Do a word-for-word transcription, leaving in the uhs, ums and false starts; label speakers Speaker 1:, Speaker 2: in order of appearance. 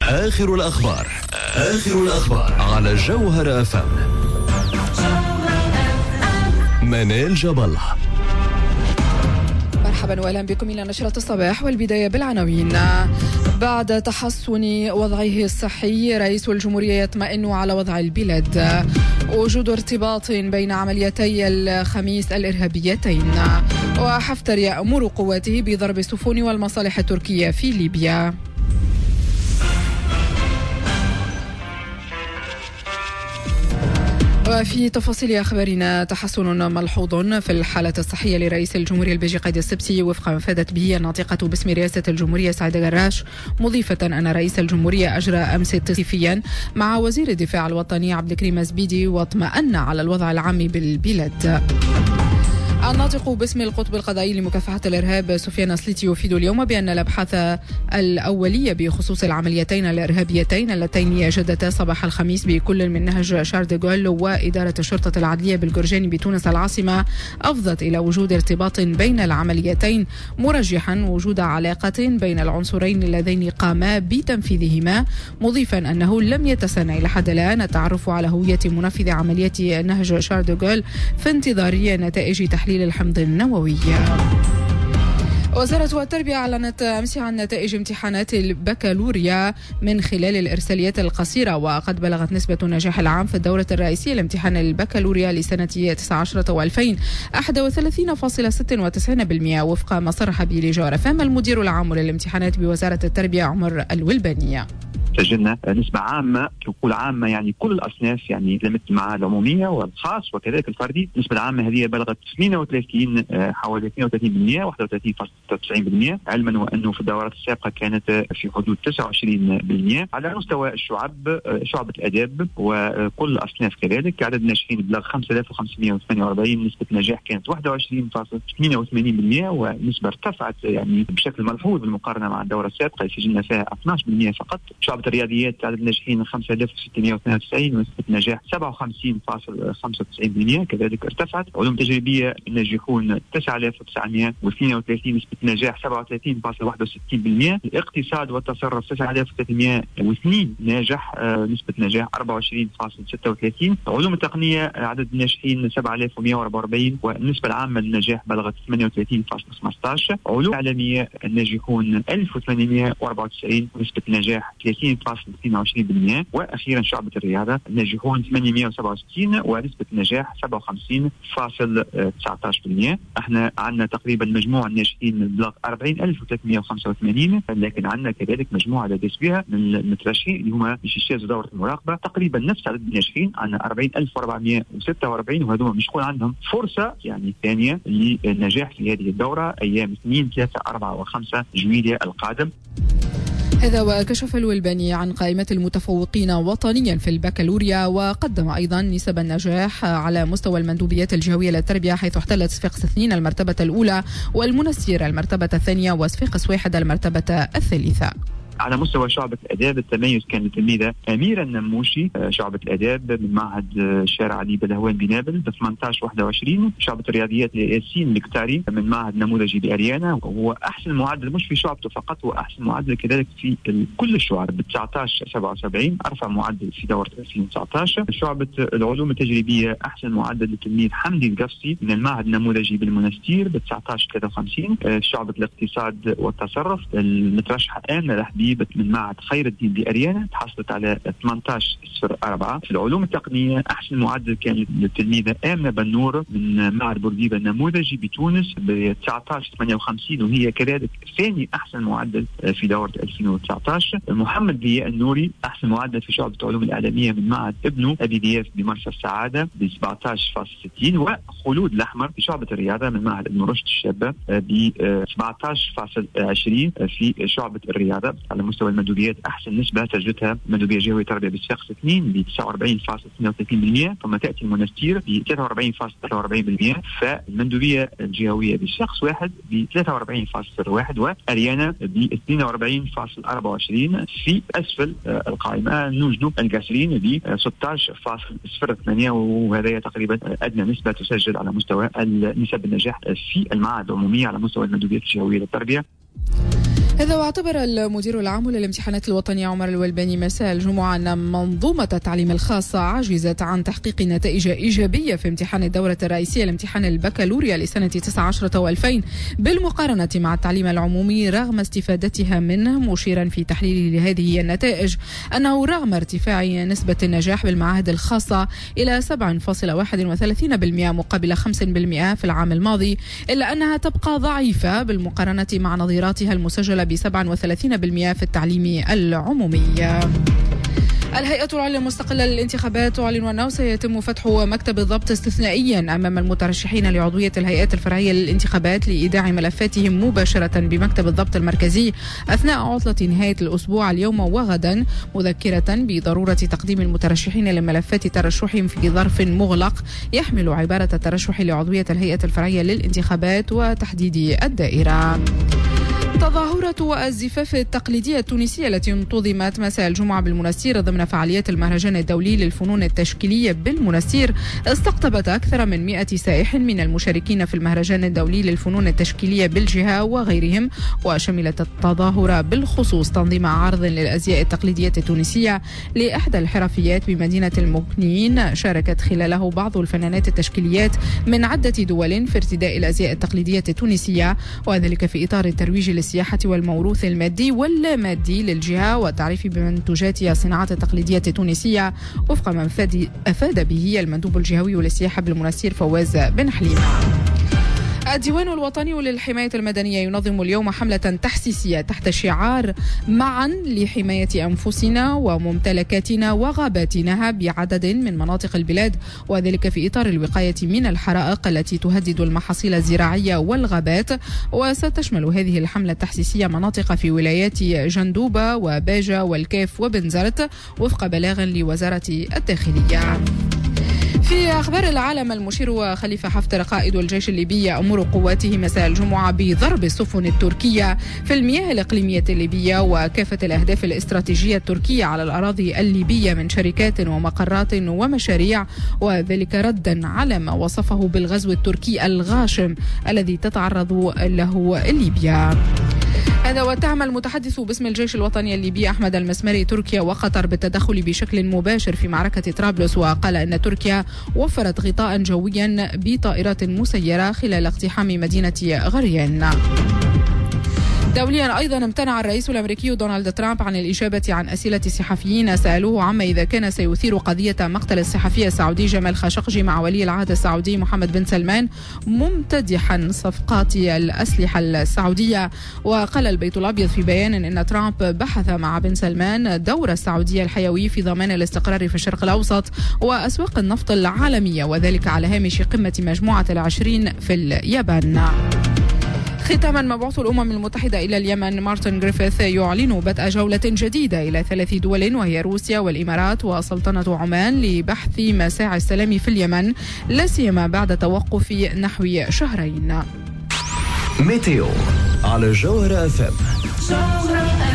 Speaker 1: آخر الأخبار آخر الأخبار على جوهر أف أم. منال جبل.
Speaker 2: مرحبا واهلا بكم الى نشرة الصباح، والبداية بالعناوين. بعد تحسن وضعه الصحي رئيس الجمهورية يطمئن على وضع البلاد. وجود ارتباط بين عمليتي الخميس الإرهابيتين. وحفتر يأمر قواته بضرب السفن والمصالح التركية في ليبيا. وفي تفاصيل أخبارنا، تحسن ملحوظ في الحالة الصحية لرئيس الجمهورية البيجي قايد السبتي وفق ما فادت به الناطقة باسم رئاسة الجمهورية سعيدة جراش، مضيفة أن رئيس الجمهورية أجرى أمس اتصافيا مع وزير الدفاع الوطني عبد الكريم الزبيدي واطمأن على الوضع العام بالبلاد. الناطق باسم القطب القضائي لمكافحة الإرهاب سفيان سليتي يفيد اليوم بأن الأبحاث الأولية بخصوص العمليتين الإرهابيتين اللتين جدتا صباح الخميس بكل من نهج شارل دي غول وإدارة الشرطة العدلية بالجرجاني بتونس العاصمة أفضت إلى وجود ارتباط بين العمليتين، مرجحا وجود علاقة بين العنصرين اللذين قاما بتنفيذهما، مضيفا أنه لم يتسنى إلى حد الآن التعرف على هوية منفذ عملية نهج شارل دي غول في انتظار نتائج تحليل الحمض النووي. وزارة التربية أعلنت أمس عن نتائج امتحانات البكالوريا من خلال الإرساليات القصيرة، وقد بلغت نسبة النجاح العام في الدورة الرئيسية لامتحان البكالوريا لسنة تسعة عشر وألفين واحد وثلاثين فاصلة ستة وتسعين بالمئة وفق ما صرح به لجوهر أف أم المدير العام للامتحانات بوزارة التربية عمر الولبانية.
Speaker 3: سجلنا نسبة عامة، تقول عامة يعني كل الأصناف، يعني مثل مع العمومية والخاص وكذلك الفردي. النسبة العامة هذه بلغت ثمانية وثلاثين حوالي اثنين وثلاثين بالمئة واحد وثلاثين فاصلة تسعين بالمئة، علما وأنه في الدورات السابقة كانت في حدود تسعة وعشرين بالمئة. على مستوى الشعب، شعبة الأداب وكل الأصناف كذلك، عدد الناجحين بلغ خمسة آلاف وخمسمئة وثمانية وأربعين، نسبة النجاح كانت واحد وعشرين فاصلة ثمانية وثمانين بالمئة، ونسبة ارتفعت يعني بشكل ملحوظ بالمقارنة مع الدورة السابقة سجلنا فيها اثني عشر بالمئة فقط. شعبة الرياضيات عدد الناجحين خمسة آلاف وستمئة واثنين وتسعين، ونسبة النجاح سبعة وخمسين فاصلة خمسة وتسعين بالمئة كذلك ارتفعت. علوم تجريبية الناجحون تسعة آلاف وتسعمئة واثنين وثلاثين، نسبة النجاح سبعة وثلاثين فاصلة واحد وستين بالمئة. الاقتصاد والتصرف تسعة آلاف وثلاثمئة واثنين ناجح، آه نسبة نجاح أربعة وعشرين فاصلة ستة وثلاثين. علوم التقنية عدد الناجحين سبعة آلاف ومئة وأربعة وأربعين، والنسبة العامة للنجاح بلغت ثمانية وثلاثين فاصلة خمسة عشر. علوم عالمية الناجحون ألف وثمانمئة وأربعة وتسعين، ونسبة نجاح ثلاثين فاصلة اثنين وعشرين بالمئة. واخيرا شعبة الرياضة الناجحون ثمانمئة وسبعة وستين، ونسبة النجاح سبعة وخمسين فاصلة تسعة عشر بالمئة. احنا عندنا تقريبا مجموع الناجحين بلغ أربعين ألف وثلاثمئة وخمسة وثمانين، لكن عندنا كذلك مجموعة لديس بها من المترشحين اللي هما باش يجتازوا دورة المراقبة تقريبا نفس عدد الناجحين، عندنا أربعين ألف وأربعمئة وستة وأربعين، وهذوما مش يكون عندهم فرصة يعني ثانية للنجاح في هذه الدورة أيام اثنين ثلاثة أربعة وخمسة جويلية القادم.
Speaker 2: هذا وكشف الولباني عن قائمة المتفوقين وطنيا في البكالوريا، وقدم أيضا نسب النجاح على مستوى المندوبيات الجهوية للتربية، حيث احتلت صفاقس اثنين المرتبة الأولى، والمنستير المرتبة الثانية، وصفاقس واحد المرتبة الثالثة.
Speaker 3: على مستوى شعبة الآداب التميز كان للتلميذة أميرة النموشي شعبة الآداب من معهد شارع علي بلهوان بنابل ب ثمانية عشر واحد وعشرين. شعبة الرياضيات ياسين الكتاري من معهد نموذجي بأريانا، وهو أحسن معدل مش في شعبته فقط، هو أحسن معدل كذلك في كل الشعب ب تسعة عشر سبعة وسبعين، أرفع معدل في دورة ألفين وتسعة عشر. شعبة العلوم التجريبية أحسن معدل للتلميذ حمدي القفصي من المعهد النموذجي بالمنستير ب تسعة عشر ثلاثة وخمسين. شعبة الاقتصاد والتصرف المترشحة آمنة لحبيب من معهد خير الدين بأريانا تحصلت على ثمانية عشر صفر أربعة. في العلوم التقنية أحسن معدل كان للتلميذة آمنة بنور من معهد بورديبة النموذجي بتونس ب تسعة عشر ثمانية وخمسين، وهي كذلك ثاني أحسن معدل في دورة ألفين وتسعة عشر. محمد ضياء النوري أحسن معدل في شعبة العلوم الإعلامية من معهد ابنه أبي دياف بمرسى السعادة ب سبعة عشر فاصلة ستين. وخلود الأحمر في شعبة الرياضة من معهد ابن رشد الشابة ب سبعة عشر فاصلة عشرين في شعبة الرياضة. على مستوى المندوبيات أحسن نسبة سجلتها مندوبية جهوية تربية بصفاقس اثنين ب تسعة وأربعين فاصلة اثنين وثلاثين بالمئة، ثم تأتي المنستير ب ثلاثة وأربعين فاصلة ثلاثة وأربعين بالمئة، فالمندوبية الجهوية بصفاقس واحد ب ثلاثة وأربعين فاصلة صفر واحد، وأريانا ب اثنين وأربعين فاصلة أربعة وعشرين. في أسفل القائمة نوجد القاسرين ب ستة عشر فاصلة صفر ثمانية، وهذا تقريبا أدنى نسبة تسجل على مستوى نسب النجاح في المعاهد العمومية على مستوى المندوبيات الجهوية للتربية.
Speaker 2: هذا واعتبر المدير العام للامتحانات الوطنية عمر الولباني مساء الجمعة أن منظومة التعليم الخاصة عجزت عن تحقيق نتائج إيجابية في امتحان الدورة الرئيسية لامتحان البكالوريا لسنة تسعة عشر وألفين بالمقارنة مع التعليم العمومي رغم استفادتها منه، مشيرا في تحليله لهذه النتائج أنه رغم ارتفاع نسبة النجاح بالمعاهد الخاصة إلى سبعة فاصلة واحد وثلاثين بالمئة مقابل خمسة بالمئة في العام الماضي، إلا أنها تبقى ضعيفة بالمقارنة مع نظيراتها المسجلة ب سبعة وثلاثين بالمئة في التعليم العمومي. الهيئة العليا المستقلة للانتخابات تعلن أنه سيتم فتح مكتب الضبط استثنائيا أمام المترشحين لعضوية الهيئات الفرعية للانتخابات لإيداع ملفاتهم مباشرة بمكتب الضبط المركزي أثناء عطلة نهاية الأسبوع اليوم وغدا، مذكرة بضرورة تقديم المترشحين لملفات ترشحهم في ظرف مغلق يحمل عبارة الترشح لعضوية الهيئة الفرعية للانتخابات وتحديد الدائرة. تظاهرة الزفاف التقليدية التونسية التي انتظمت مساء الجمعة بالمنستير ضمن فعاليات المهرجان الدولي للفنون التشكيلية بالمنستير استقطبت أكثر من مئة سائح من المشاركين في المهرجان الدولي للفنون التشكيلية بالجهة وغيرهم، وشملت التظاهرة بالخصوص تنظيم عرض للأزياء التقليدية التونسية لإحدى الحرفيات بمدينة المكنين شاركت خلاله بعض الفنانات التشكيليات من عدة دول في ارتداء الأزياء التقليدية التونسية، وذلك في إطار الترويج للسياحة والموروث المادي واللامادي للجهة والتعريف بمنتوجاتها الصناعات التقليدية التونسية وفق ما أفاد به المندوب الجهوي للسياحة بالمنستير فواز بن حليمة. الديوان الوطني للحماية المدنية ينظم اليوم حملة تحسيسية تحت شعار معا لحماية أنفسنا وممتلكاتنا وغاباتنا بعدد من مناطق البلاد، وذلك في إطار الوقاية من الحرائق التي تهدد المحاصيل الزراعية والغابات. وستشمل هذه الحملة التحسيسية مناطق في ولايات جندوبة وباجة والكاف وبنزرت وفق بلاغ لوزارة الداخلية. في أخبار العالم، المشير خليفة حفتر قائد الجيش الليبي يأمر قواته مساء الجمعة بضرب السفن التركية في المياه الإقليمية الليبية وكافة الأهداف الاستراتيجية التركية على الأراضي الليبية من شركات ومقرات ومشاريع، وذلك ردا على ما وصفه بالغزو التركي الغاشم الذي تتعرض له ليبيا. هذا واتهم المتحدث باسم الجيش الوطني الليبي أحمد المسمري تركيا وقطر بالتدخل بشكل مباشر في معركة طرابلس، وقال أن تركيا وفرت غطاء جويا بطائرات مسيرة خلال اقتحام مدينة غريان. دوليا أيضا امتنع الرئيس الأمريكي دونالد ترامب عن الإجابة عن أسئلة صحفيين سألوه عما إذا كان سيثير قضية مقتل الصحفي السعودي جمال خاشقجي مع ولي العهد السعودي محمد بن سلمان، ممتدحا صفقات الأسلحة السعودية. وقال البيت الأبيض في بيان أن ترامب بحث مع بن سلمان دور السعودية الحيوي في ضمان الاستقرار في الشرق الأوسط وأسواق النفط العالمية، وذلك على هامش قمة مجموعة العشرين في اليابان. ختاما، مبعوث الأمم المتحدة إلى اليمن مارتن غريفيث يعلن بدء جولة جديدة إلى ثلاث دول وهي روسيا والإمارات وسلطنة عمان لبحث مساعي السلام في اليمن، لا سيما بعد توقف نحو شهرين.
Speaker 1: ميتيو على جوهرة أف أم.